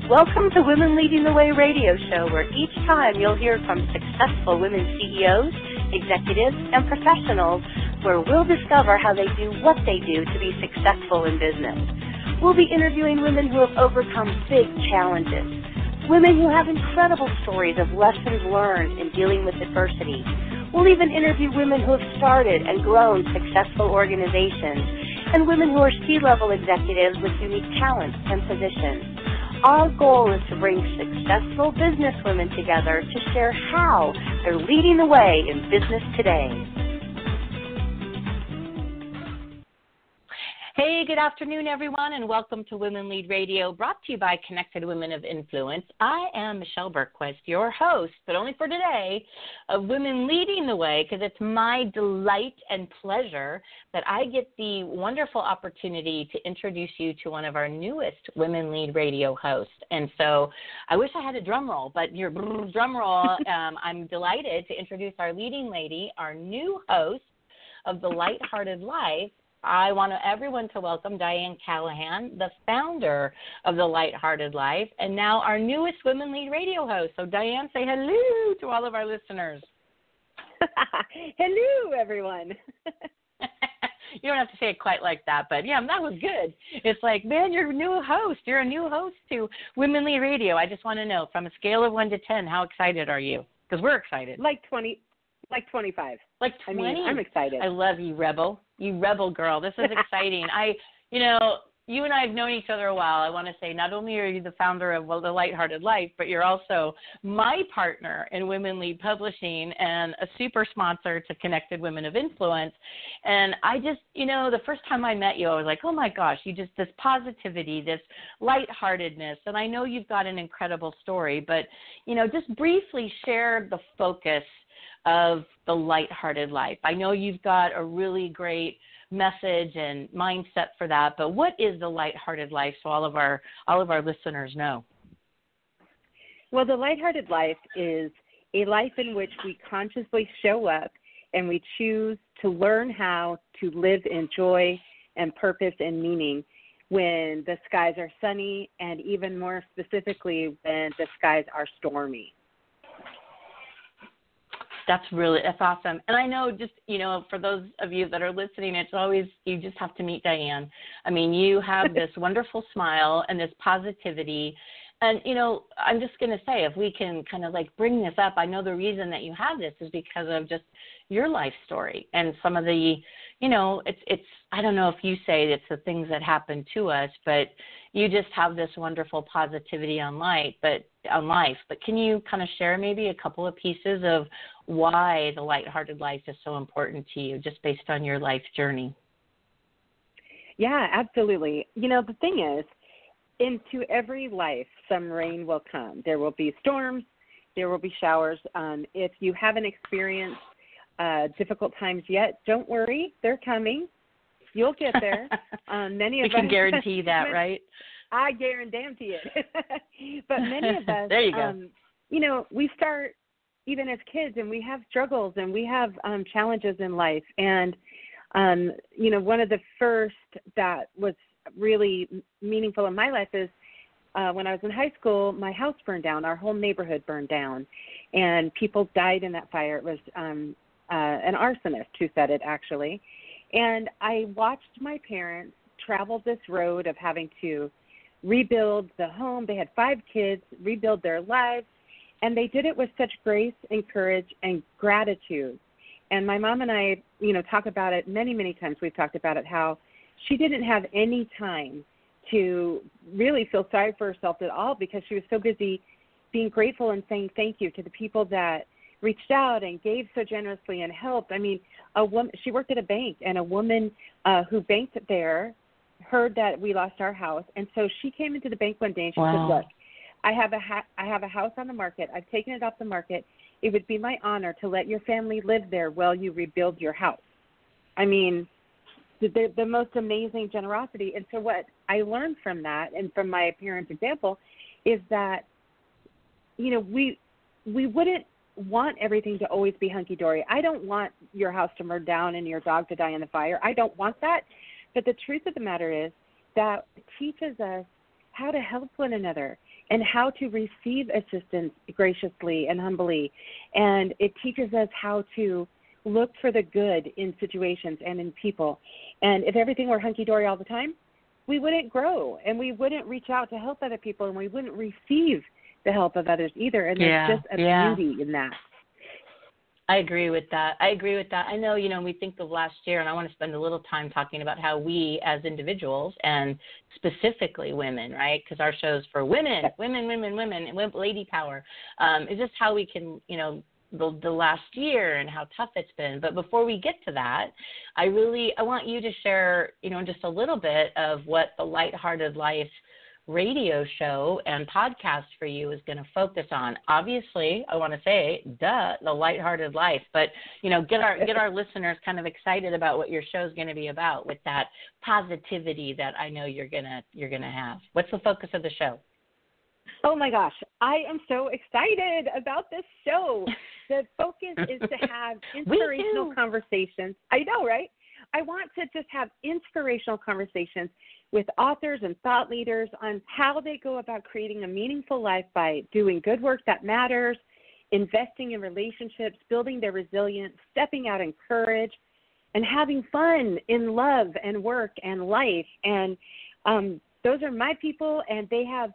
Welcome to Women Leading the Way radio show, where each time you'll hear from successful women CEOs, executives, and professionals, where we'll discover how they do what they do to be successful in business. We'll be interviewing women who have overcome big challenges, women who have incredible stories of lessons learned in dealing with adversity. We'll even interview women who have started and grown successful organizations, and women who are C-level executives with unique talents and positions. Our goal is to bring successful businesswomen together to share how they're leading the way in business today. Hey, good afternoon, everyone, and welcome to Women Lead Radio, brought to you by Connected Women of Influence. I am Michelle Bergquist, your host, but only for today, of Women Leading the Way, because it's my delight and pleasure that I get the wonderful opportunity to introduce you to one of our newest Women Lead Radio hosts. And so I wish I had a drum roll, but your drum roll, I'm delighted to introduce our leading lady, our new host of The Lighthearted Life. I want everyone to welcome Diane Callahan, the founder of The Lighthearted Life, and now our newest Women Lead Radio host. So, Diane, say hello to all of our listeners. Hello, everyone. You don't have to say it quite like that, but, yeah, that was good. It's like, man, you're a new host. You're a new host to Women Lead Radio. I just want to know, from a scale of 1 to 10, how excited are you? Because we're excited. Like 20. Like 25. Like 20? I mean, I'm excited. I love you, Rebel. You Rebel girl. This is exciting. You and I have known each other a while. I want to say not only are you the founder of The Lighthearted Life, but you're also my partner in Women Lead Publishing and a super sponsor to Connected Women of Influence. And I just, the first time I met you, I was like, oh my gosh, this positivity, this lightheartedness. And I know you've got an incredible story, but, just briefly share the focus of The Lighthearted Life. I know you've got a really great message and mindset for that, but what is The Lighthearted Life, so all of our listeners know? Well, The Lighthearted Life is a life in which we consciously show up and we choose to learn how to live in joy and purpose and meaning when the skies are sunny, and even more specifically when the skies are stormy. That's awesome. And I know just, for those of you that are listening, it's always, you just have to meet Diane. I mean, you have this wonderful smile and this positivity. And, I'm just going to say, if we can kind of bring this up, I know the reason that you have this is because of just your life story and some of the, it's I don't know if you say it's the things that happen to us, but you just have this wonderful positivity on life. But can you kind of share maybe a couple of pieces of why The Lighthearted Life is so important to you, just based on your life journey? Yeah, absolutely. The thing is, into every life, some rain will come. There will be storms. There will be showers. If you haven't experienced difficult times yet, don't worry. They're coming. You'll get there. Many of us can guarantee that, right? I guarantee it. But many of us, there you go. We start even as kids, and we have struggles, and we have challenges in life. And, one of the first that was really meaningful in my life is when I was in high school, my house burned down. Our whole neighborhood burned down, and people died in that fire. It was an arsonist who set it, actually. And I watched my parents travel this road of having to rebuild the home. They had 5 kids, rebuild their lives, and they did it with such grace and courage and gratitude. And my mom and I, talk about it many, many times. We've talked about it, how she didn't have any time to really feel sorry for herself at all, because she was so busy being grateful and saying thank you to the people that reached out and gave so generously and helped. I mean, she worked at a bank, and a woman who banked there heard that we lost our house, and so she came into the bank one day and she said, "Look, I have a house on the market. I've taken it off the market. It would be my honor to let your family live there while you rebuild your house." I mean, the most amazing generosity. And so what I learned from that, and from my parents' example, is that, we wouldn't want everything to always be hunky-dory. I don't want your house to burn down and your dog to die in the fire. I don't want that. But the truth of the matter is that it teaches us how to help one another. and how to receive assistance graciously and humbly. And it teaches us how to look for the good in situations and in people. And if everything were hunky-dory all the time, we wouldn't grow, and we wouldn't reach out to help other people, and we wouldn't receive the help of others either. And there's just a beauty in that. I agree with that. I know, we think of last year, and I want to spend a little time talking about how we as individuals, and specifically women, right? Because our show's for women, lady power, is just how we can, the last year and how tough it's been. But before we get to that, I want you to share, just a little bit of what the Lighthearted Life radio show and podcast for you is going to focus on. Obviously, I want to say, the Lighthearted Life, but get our listeners kind of excited about what your show is going to be about, with that positivity that I know you're gonna have. What's the focus of the show? Oh my gosh, I am so excited about this show. The focus is to have inspirational conversations. I know, right? I want to just have inspirational conversations with authors and thought leaders on how they go about creating a meaningful life by doing good work that matters, investing in relationships, building their resilience, stepping out in courage, and having fun in love and work and life. And those are my people, and they have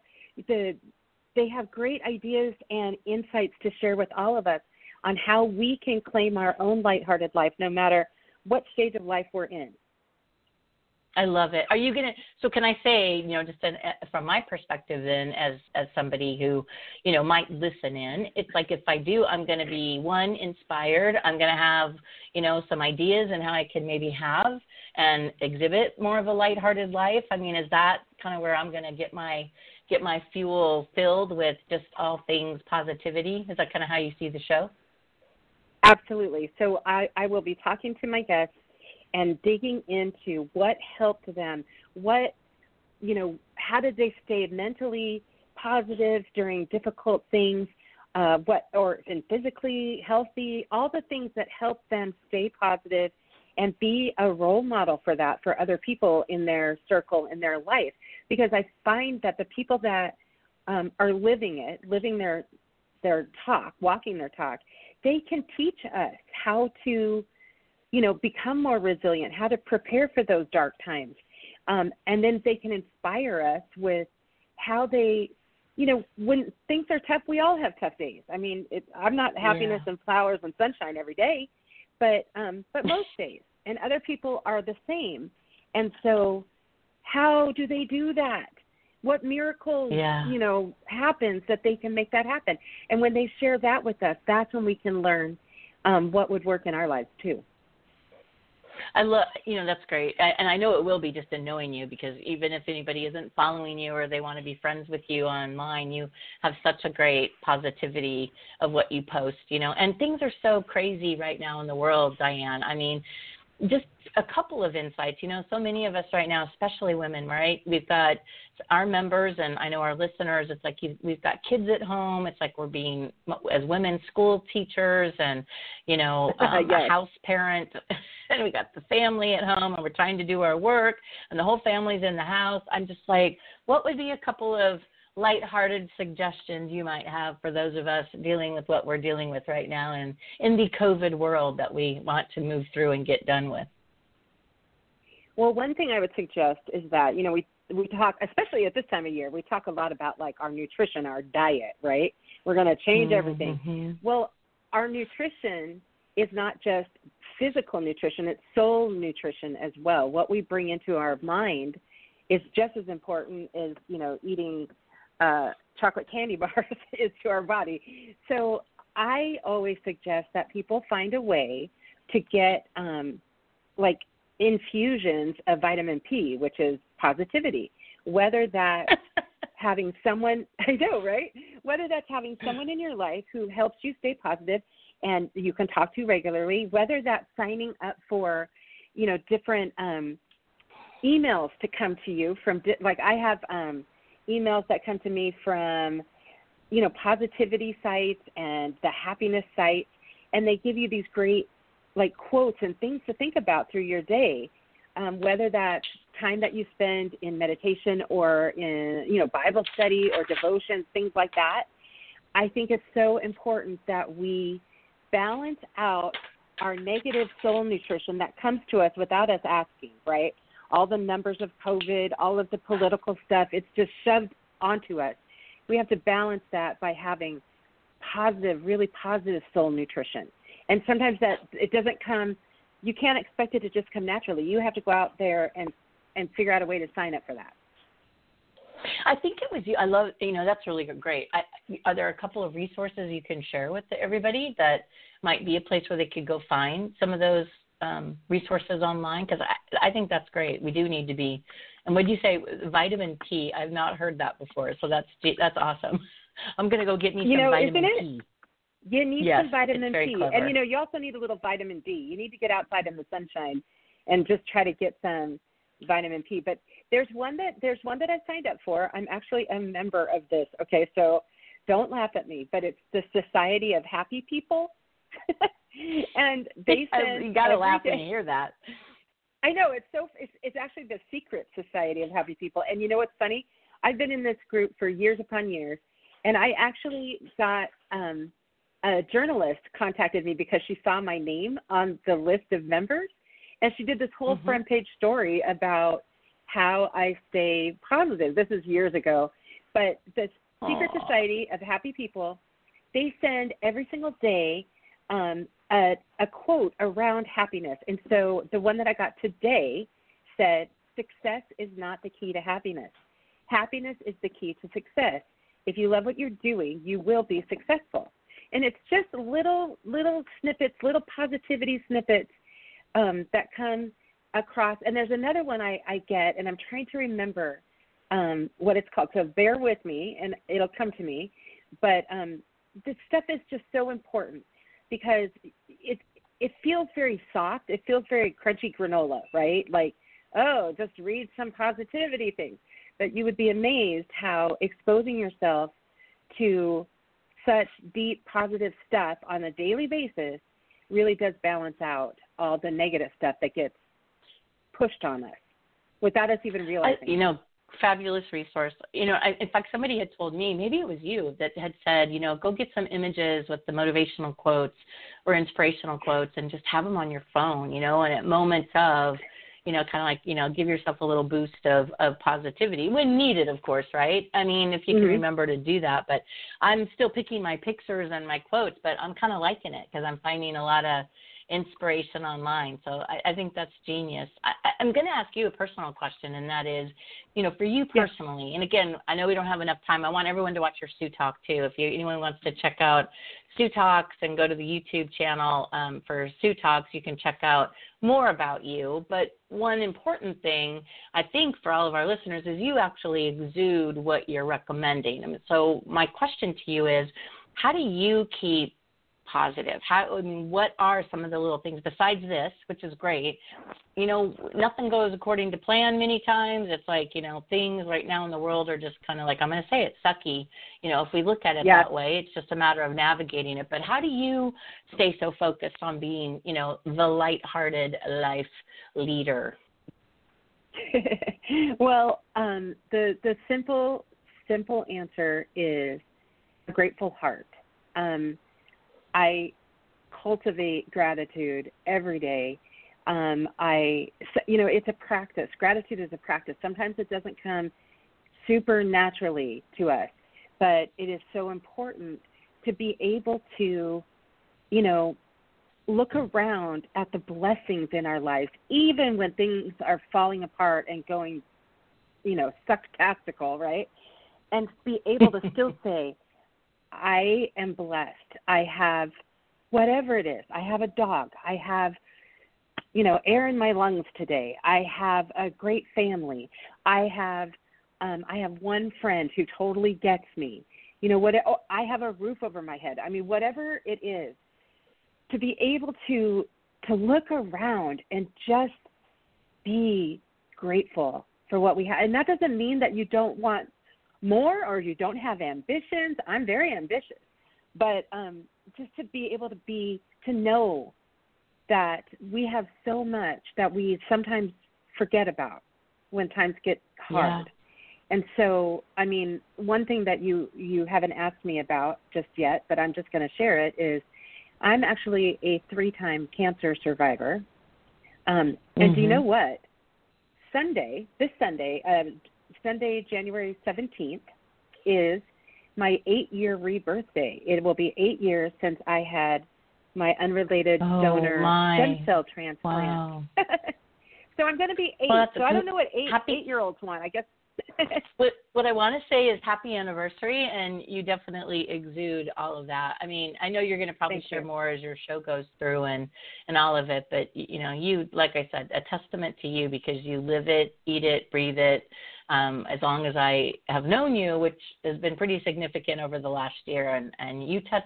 great ideas and insights to share with all of us on how we can claim our own lighthearted life, no matter what stage of life we're in. I love it. Are you going to, so can I say, just from my perspective then, as somebody who, might listen in, it's like if I do, I'm going to be, one, inspired. I'm going to have, some ideas and how I can maybe have and exhibit more of a lighthearted life. I mean, is that kind of where I'm going to get my fuel filled with just all things positivity? Is that kind of how you see the show? Absolutely. So I will be talking to my guests and digging into what helped them, how did they stay mentally positive during difficult things, and physically healthy, all the things that help them stay positive and be a role model for that for other people in their circle, in their life. Because I find that the people that are living their talk, walking their talk, they can teach us how to become more resilient, how to prepare for those dark times. And then they can inspire us with how they, when things are tough, we all have tough days. I mean, I'm not happiness and flowers and sunshine every day, but most days. And other people are the same. And so how do they do that? What miracles, happens that they can make that happen? And when they share that with us, that's when we can learn what would work in our lives too. I love, that's great. And I know it will be just in knowing you, because even if anybody isn't following you or they want to be friends with you online, you have such a great positivity of what you post, and things are so crazy right now in the world, Diane. I mean, just a couple of insights, so many of us right now, especially women, right? We've got our members, and I know our listeners, it's like we've got kids at home. It's like we're being, as women, school teachers and, a house parent, and we got the family at home, and we're trying to do our work, and the whole family's in the house. I'm just like, what would be a couple of lighthearted suggestions you might have for those of us dealing with what we're dealing with right now and in the COVID world that we want to move through and get done with? Well, one thing I would suggest is that, we talk, especially at this time of year, we talk a lot about like our nutrition, our diet, right? We're going to change everything. Mm-hmm. Well, our nutrition is not just physical nutrition, it's soul nutrition as well. What we bring into our mind is just as important as, eating chocolate candy bars is to our body. So I always suggest that people find a way to get infusions of vitamin P, which is positivity, whether that's having someone, I know, right? Whether that's having someone in your life who helps you stay positive and you can talk to regularly, whether that's signing up for, different emails to come to you from, I have emails that come to me from, positivity sites and the happiness sites, and they give you these great, quotes and things to think about through your day, whether that's time that you spend in meditation or in, Bible study or devotions, things like that. I think it's so important that we balance out our negative soul nutrition that comes to us without us asking, right? All the numbers of COVID, all of the political stuff, it's just shoved onto us. We have to balance that by having positive, really positive soul nutrition. And sometimes that it doesn't come, you can't expect it to just come naturally. You have to go out there and figure out a way to sign up for that. I think it was you. I love, that's really great. Are there a couple of resources you can share with everybody that might be a place where they could go find some of those resources online? Because I think that's great. We do need to be. And what did you say, vitamin T? I've not heard that before, so that's awesome. I'm going to go get me some vitamin T. You need some vitamin T. Clever. And, you also need a little vitamin D. You need to get outside in the sunshine and just try to get some vitamin T. But there's one that I signed up for. I'm actually a member of this. Okay, so don't laugh at me, but it's the Society of Happy People. And they send you got to laugh when you hear that. I know, it's actually the secret Society of Happy People. And you know what's funny? I've been in this group for years upon years, and I actually got a journalist contacted me because she saw my name on the list of members, and she did this whole front page story about how I stay positive. This is years ago, but the Secret Society of Happy People, they send every single day a quote around happiness. And so the one that I got today said, "Success is not the key to happiness. Happiness is the key to success. If you love what you're doing, you will be successful." And it's just little snippets, little positivity snippets that come across. And there's another one I get, and I'm trying to remember what it's called. So bear with me, and it'll come to me. But this stuff is just so important because it feels very soft. It feels very crunchy granola, right? Like, oh, just read some positivity things. But you would be amazed how exposing yourself to such deep positive stuff on a daily basis really does balance out all the negative stuff that gets pushed on us without us even realizing. Fabulous resource. In fact, somebody had told me, maybe it was you, that had said, go get some images with the motivational quotes or inspirational quotes and just have them on your phone, and at moments of, kind of like, give yourself a little boost of positivity when needed, of course, right? I mean, if you can remember to do that. But I'm still picking my pictures and my quotes, but I'm kind of liking it because I'm finding a lot of inspiration online. So I think that's genius. I'm going to ask you a personal question, and that is, for you personally, and again, I know we don't have enough time. I want everyone to watch your Sue Talk too. If anyone wants to check out Sue Talks and go to the YouTube channel for Sue Talks, you can check out more about you. But one important thing, I think, for all of our listeners is you actually exude what you're recommending. And so my question to you is, how do you keep positive? What are some of the little things besides this, which is great? Nothing goes according to plan many times. It's like, things right now in the world are just kind of like, I'm going to say it's sucky. If we look at it that way, it's just a matter of navigating it. But how do you stay so focused on being, the lighthearted life leader? Well, the simple answer is a grateful heart. I cultivate gratitude every day. It's a practice. Gratitude is a practice. Sometimes it doesn't come super naturally to us, but it is so important to be able to, look around at the blessings in our lives, even when things are falling apart and going, sucktastical, right? And be able to still say, I am blessed. I have whatever it is. I have a dog. I have, air in my lungs today. I have a great family. I have one friend who totally gets me. I have a roof over my head. I mean, whatever it is, to be able to look around and just be grateful for what we have. And that doesn't mean that you don't want more or you don't have ambitions. I'm very ambitious, but just to be able to know that we have so much that we sometimes forget about. when times get hard. Yeah. And so, I mean, one thing that you haven't asked me about just yet, but I'm just going to share it, is I'm actually a 3-time cancer survivor. And do you know what? Sunday, January 17th, is my 8-year rebirth day. It will be 8 years since I had my unrelated donor stem cell transplant. Wow. So I'm going to be 8. Well, so I don't know what 8-year-olds want. I guess. What I want to say is happy anniversary, and you definitely exude all of that. I mean, I know you're going to probably share more as your show goes through and all of it, but, you know, you, like I said, a testament to you because you live it, eat it, breathe it. As long as I have known you, which has been pretty significant over the last year, and you touch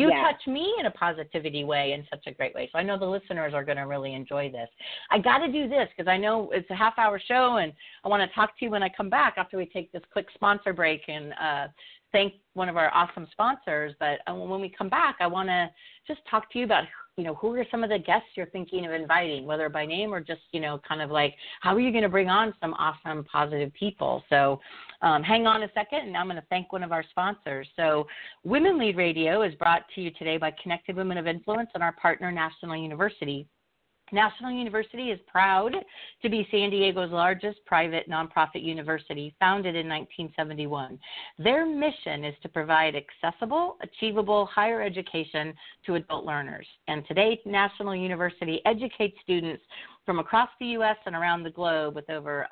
me in a positivity way, in such a great way. So I know the listeners are going to really enjoy this. I got to do this because I know it's a half-hour show, and I want to talk to you when I come back after we take this quick sponsor break and thank one of our awesome sponsors. But when we come back, I want to just talk to you about, you know, who are some of the guests you're thinking of inviting, whether by name or just, you know, kind of like how are you going to bring on some awesome, positive people. So hang on a second, and I'm going to thank one of our sponsors. So Women Lead Radio is brought to you today by Connected Women of Influence and our partner, National University. National University is proud to be San Diego's largest private nonprofit university, founded in 1971. Their mission is to provide accessible, achievable higher education to adult learners. And today, National University educates students from across the U.S. and around the globe with over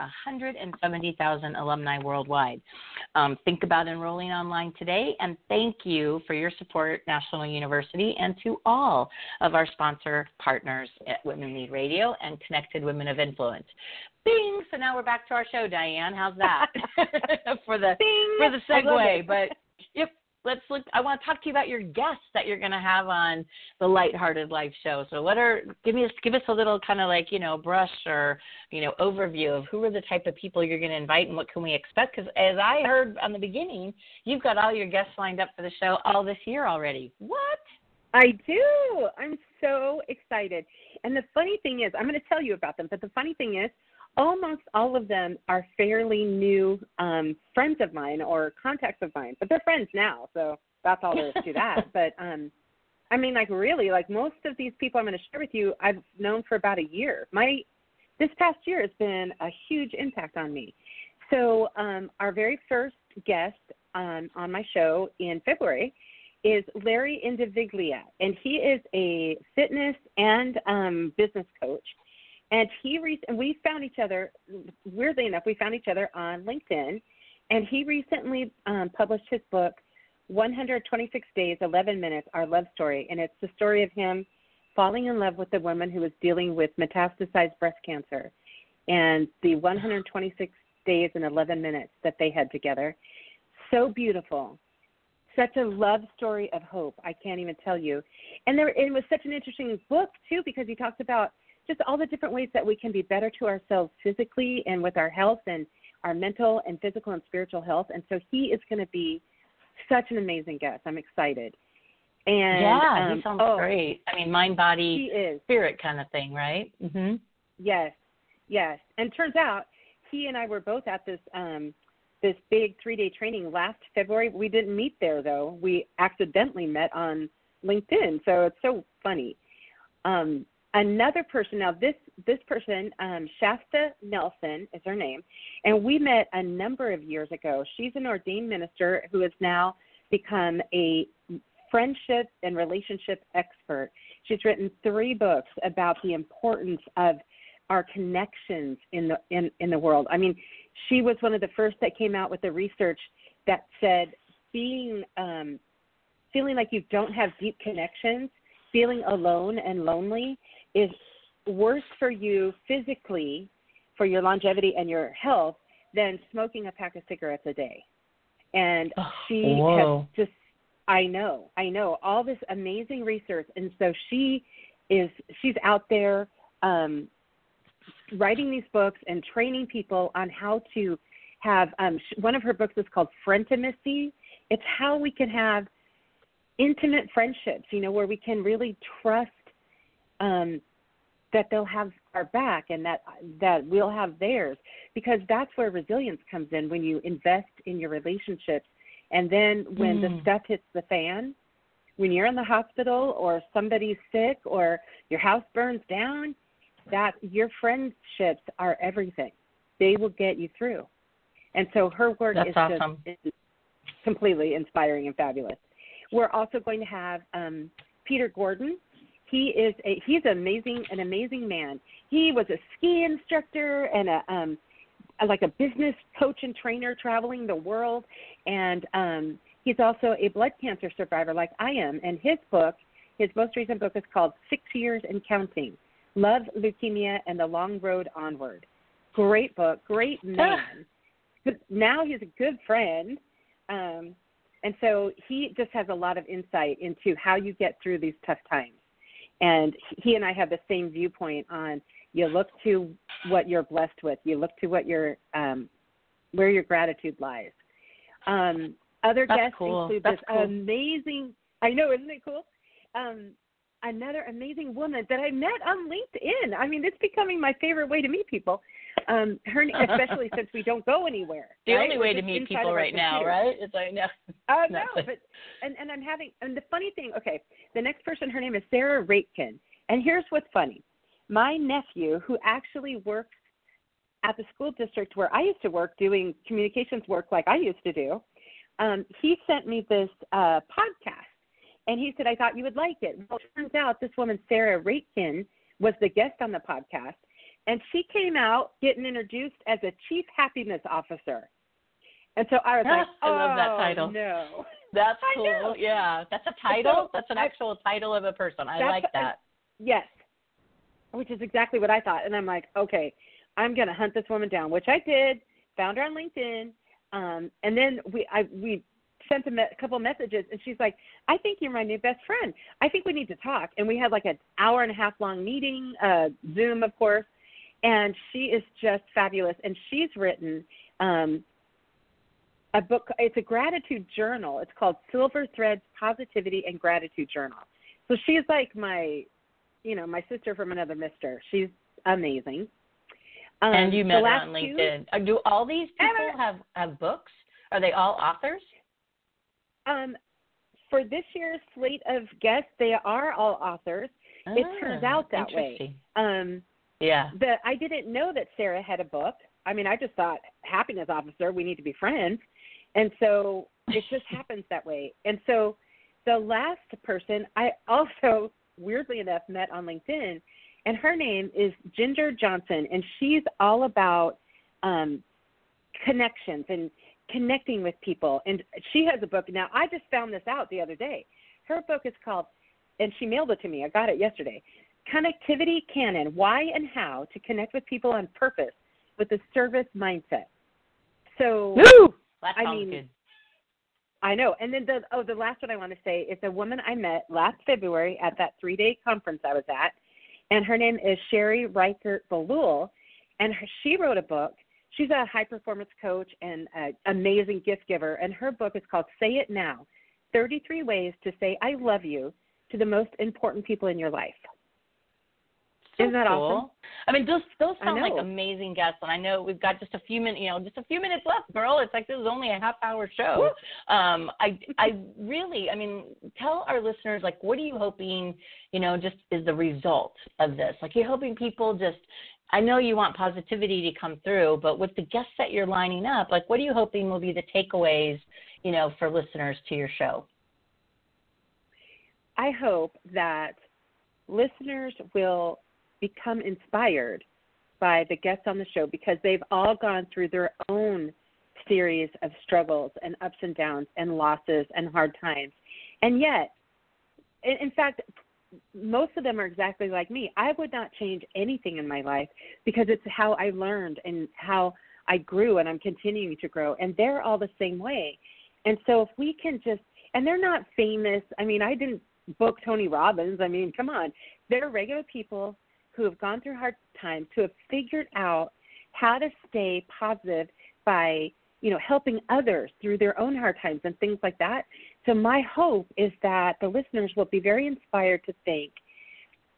170,000 alumni worldwide. Think about enrolling online today, and thank you for your support, National University, and to all of our sponsor partners at Women Lead Radio and Connected Women of Influence. Bing! So now we're back to our show, Diane. How's that? for the segue. But yep. Let's look. I want to talk to you about your guests that you're going to have on the Lighthearted Life show. So give us a little kind of like, you know, brush or, you know, overview of who are the type of people you're going to invite and what can we expect? Because as I heard on the beginning, you've got all your guests lined up for the show all this year already. What? I do. I'm so excited. And the funny thing is, I'm going to tell you about them, but the funny thing is, almost all of them are fairly new friends of mine or contacts of mine, but they're friends now, so that's all there is to that. But, I mean, like really, like most of these people I'm going to share with you, I've known for about a year. This past year has been a huge impact on me. So our very first guest on my show in February is Larry Indiviglia, and he is a fitness and business coach. And we found each other, weirdly enough, on LinkedIn, and he recently published his book, 126 Days, 11 Minutes, Our Love Story, and it's the story of him falling in love with a woman who was dealing with metastasized breast cancer, and the 126 days and 11 minutes that they had together. So beautiful. Such a love story of hope, I can't even tell you. And it was such an interesting book, too, because he talks about just all the different ways that we can be better to ourselves physically and with our health and our mental and physical and spiritual health. And so he is going to be such an amazing guest. I'm excited. And he sounds great. I mean, mind, body, spirit kind of thing, right? Mm-hmm. Yes. And turns out he and I were both at this this big 3-day training last February. We didn't meet there, though. We accidentally met on LinkedIn. So it's so funny. Another person, now this person, Shasta Nelson is her name, and we met a number of years ago. She's an ordained minister who has now become a friendship and relationship expert. She's written 3 books about the importance of our connections in the world. I mean, she was one of the first that came out with the research that said feeling like you don't have deep connections, feeling alone and lonely is worse for you physically, for your longevity and your health, than smoking a pack of cigarettes a day. And she has just, I know, all this amazing research. And so she's out there writing these books and training people on how to have, one of her books is called Frientimacy. It's how we can have intimate friendships, you know, where we can really trust that they'll have our back and that we'll have theirs, because that's where resilience comes in, when you invest in your relationships. And then when the stuff hits the fan, when you're in the hospital or somebody's sick or your house burns down, that your friendships are everything. They will get you through. And so her work is awesome. Just completely inspiring and fabulous. We're also going to have Peter Gordon. He's an amazing man. He was a ski instructor and a business coach and trainer traveling the world, and he's also a blood cancer survivor like I am. And his most recent book is called 6 Years and Counting: Love, Leukemia, and the Long Road Onward. Great book, great man. Now he's a good friend. And so he just has a lot of insight into how you get through these tough times. And he and I have the same viewpoint on, you look to what you're blessed with. You look to what where your gratitude lies. Other guests include this amazing, I know, isn't it cool? Another amazing woman that I met on LinkedIn. I mean, it's becoming my favorite way to meet people. Especially since we don't go anywhere. The only way to meet people right now, right? It's like, no. No, but and the funny thing, okay, the next person, her name is Sarah Raitkin. And here's what's funny. My nephew, who actually works at the school district where I used to work doing communications work like I used to do, he sent me this podcast. And he said, I thought you would like it. Well, it turns out this woman, Sarah Raitkin, was the guest on the podcast. And she came out getting introduced as a chief happiness officer. And so I was like, I love that title. No. That's cool. Yeah. That's a title? That's an actual title of a person. I like that. Yes. Which is exactly what I thought. And I'm like, okay, I'm going to hunt this woman down, which I did, found her on LinkedIn. And then we sent a couple messages, and she's like, I think you're my new best friend. I think we need to talk. And we had like an hour and a half long meeting, Zoom, of course. And she is just fabulous. And she's written a book. It's a gratitude journal. It's called Silver Threads, Positivity and Gratitude Journal. So she's like my sister from another mister. She's amazing. And you met her on LinkedIn. Do all these people have books? Are they all authors? For this year's slate of guests, they are all authors. It turns out that way. Yeah. I didn't know that Sarah had a book. I mean, I just thought, happiness officer, we need to be friends. And so it just happens that way. And so the last person I also, weirdly enough, met on LinkedIn, and her name is Ginger Johnson, and she's all about connections and connecting with people. And she has a book. Now, I just found this out the other day. Her book is called, and she mailed it to me. I got it yesterday. Connectivity Canon: Why and How to Connect with People on Purpose with a Service Mindset. So, that sounds good. I know. And then the last one I want to say is a woman I met last February at that 3-day conference I was at, and her name is Sherry Reichert-Balul, and she wrote a book. She's a high-performance coach and an amazing gift giver, and her book is called Say It Now: 33 Ways to Say I Love You to the Most Important People in Your Life. Isn't that cool. awesome? I mean, those sound like amazing guests, and I know we've got just a few minutes left, girl. It's like this is only a half-hour show. I really, tell our listeners, like, what are you hoping, just is the result of this? Like, you're hoping people just, I know you want positivity to come through, but with the guests that you're lining up, like, what are you hoping will be the takeaways, for listeners to your show? I hope that listeners will become inspired by the guests on the show, because they've all gone through their own series of struggles and ups and downs and losses and hard times. And yet, in fact, most of them are exactly like me. I would not change anything in my life, because it's how I learned and how I grew, and I'm continuing to grow. And they're all the same way. And so if we can just, and they're not famous. I didn't book Tony Robbins. Come on. They're regular people who have gone through hard times, who have figured out how to stay positive by, helping others through their own hard times and things like that. So my hope is that the listeners will be very inspired to think,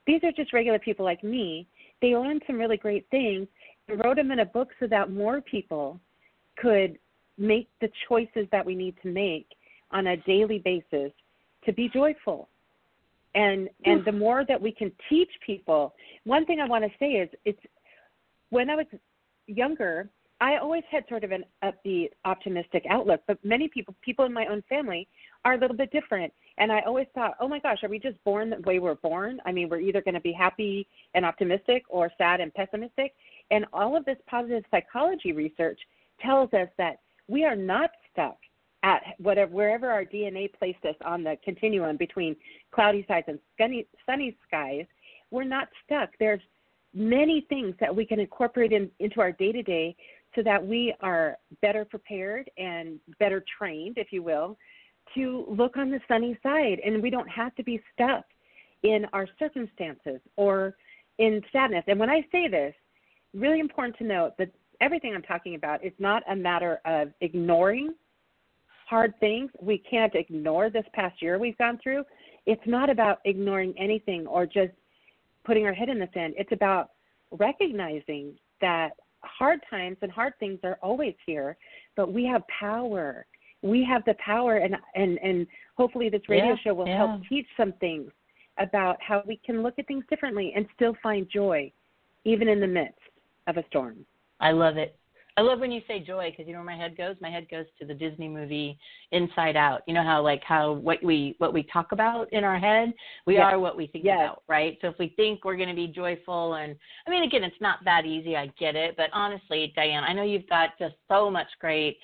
these are just regular people like me. They learned some really great things and wrote them in a book so that more people could make the choices that we need to make on a daily basis to be joyful. And the more that we can teach people, one thing I want to say is it's when I was younger, I always had sort of an upbeat, optimistic outlook, but many people in my own family are a little bit different. And I always thought, oh my gosh, are we just born the way we're born? I mean, we're either going to be happy and optimistic or sad and pessimistic. And all of this positive psychology research tells us that we are not stuck at wherever our DNA placed us on the continuum between cloudy skies and sunny skies. We're not stuck. There's many things that we can incorporate into our day-to-day so that we are better prepared and better trained, if you will, to look on the sunny side. And we don't have to be stuck in our circumstances or in sadness. And when I say this, really important to note that everything I'm talking about is not a matter of ignoring hard things. We can't ignore this past year we've gone through. It's not about ignoring anything or just putting our head in the sand. It's about recognizing that hard times and hard things are always here, but we have power. We have the power, and hopefully this radio show will help teach some things about how we can look at things differently and still find joy, even in the midst of a storm. I love it. I love when you say joy, because you know where my head goes? My head goes to the Disney movie Inside Out. You know how what we talk about in our head, we are what we think about, right? So if we think we're going to be joyful, and I mean, again, it's not that easy. I get it. But honestly, Diane, I know you've got just so much great,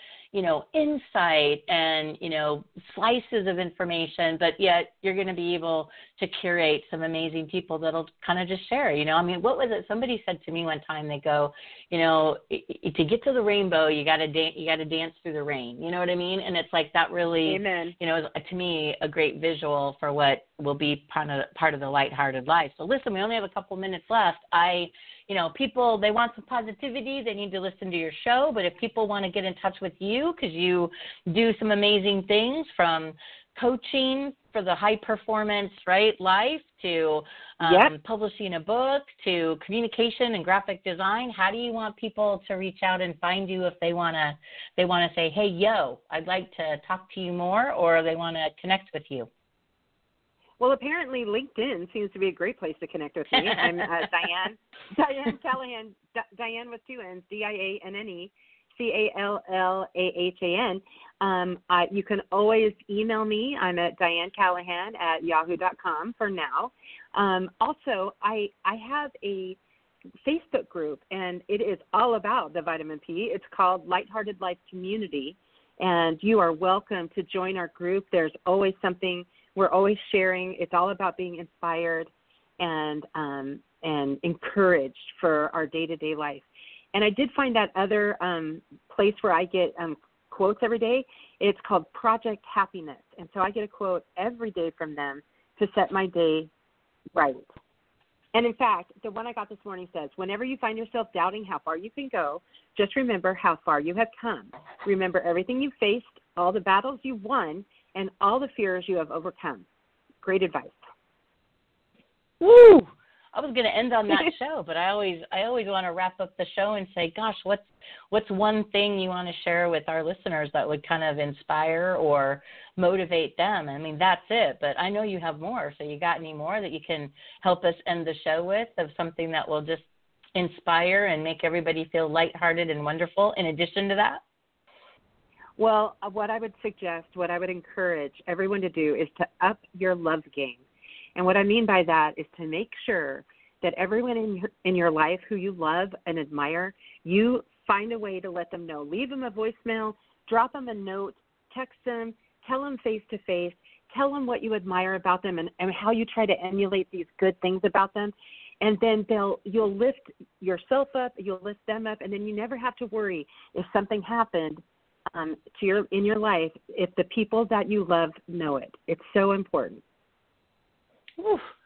insight and, slices of information, but yet you're going to be able to curate some amazing people that'll kind of just share, I mean, what was it? Somebody said to me one time, they go, to get to the rainbow, you got to dance through the rain. You know what I mean? And it's like that really, Amen. Is, to me, a great visual for what will be part of the lighthearted life. So listen, we only have a couple minutes left. People, they want some positivity, they need to listen to your show. But if people want to get in touch with you, because you do some amazing things from coaching for the high performance, life to publishing a book to communication and graphic design, how do you want people to reach out and find you if they want to say, hey, I'd like to talk to you more, or they want to connect with you? Well, apparently LinkedIn seems to be a great place to connect with me. I'm Diane Callahan, Diane with two N's, DianneCallahan. You can always email me. I'm at DianneCallahan@yahoo.com for now. Also, I have a Facebook group, and it is all about the vitamin P. It's called Lighthearted Life Community, and you are welcome to join our group. There's always something. We're always sharing. It's all about being inspired and encouraged for our day-to-day life. And I did find that other place where I get quotes every day. It's called Project Happiness. And so I get a quote every day from them to set my day right. And in fact, the one I got this morning says, whenever you find yourself doubting how far you can go, just remember how far you have come. Remember everything you've faced, all the battles you've won, and all the fears you have overcome. Great advice. Woo! I was going to end on that show, but I always want to wrap up the show and say, gosh, what's one thing you want to share with our listeners that would kind of inspire or motivate them? I mean, that's it, but I know you have more. So you got any more that you can help us end the show with, of something that will just inspire and make everybody feel lighthearted and wonderful in addition to that? Well, what I would suggest, what I would encourage everyone to do is to up your love game. And what I mean by that is to make sure that everyone in your life who you love and admire, you find a way to let them know. Leave them a voicemail, drop them a note, text them, tell them face-to-face, tell them what you admire about them and how you try to emulate these good things about them. And then you'll lift yourself up, you'll lift them up, and then you never have to worry if something happened in your life, if the people that you love know it. It's so important. Ooh,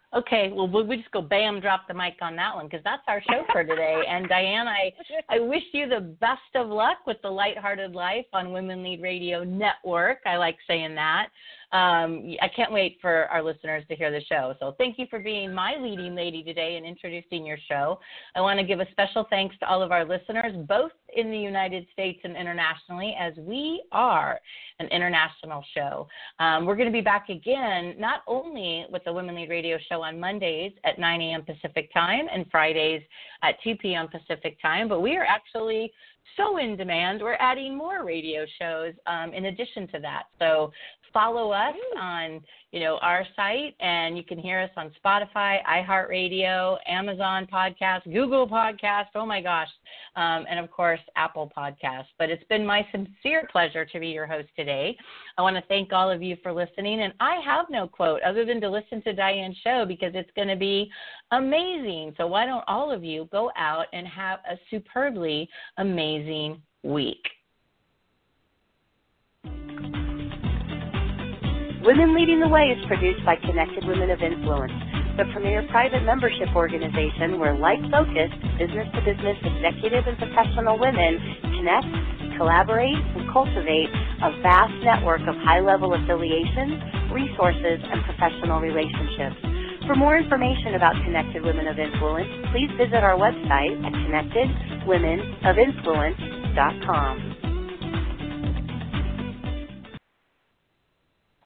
Okay, well, we just go bam, drop the mic on that one because that's our show for today. And Diane, I wish you the best of luck with the Lighthearted Life on Women Lead Radio Network. I like saying that. I can't wait for our listeners to hear the show. So thank you for being my leading lady today and introducing your show. I want to give a special thanks to all of our listeners, both in the United States and internationally, as we are an international show. We're going to be back again, not only with the Women Lead Radio show on Mondays at 9 a.m. Pacific time and Fridays at 2 p.m. Pacific time, but we are actually so in demand, we're adding more radio shows in addition to that. So follow us on, our site, and you can hear us on Spotify, iHeartRadio, Amazon Podcast, Google Podcast, oh my gosh, and of course, Apple Podcast. But it's been my sincere pleasure to be your host today. I want to thank all of you for listening, and I have no quote other than to listen to Diane's show because it's going to be amazing. So why don't all of you go out and have a superbly amazing week. Women Leading the Way is produced by Connected Women of Influence, the premier private membership organization where like-focused, business-to-business executive and professional women connect, collaborate, and cultivate a vast network of high-level affiliations, resources, and professional relationships. For more information about Connected Women of Influence, please visit our website at connectedwomenofinfluence.com.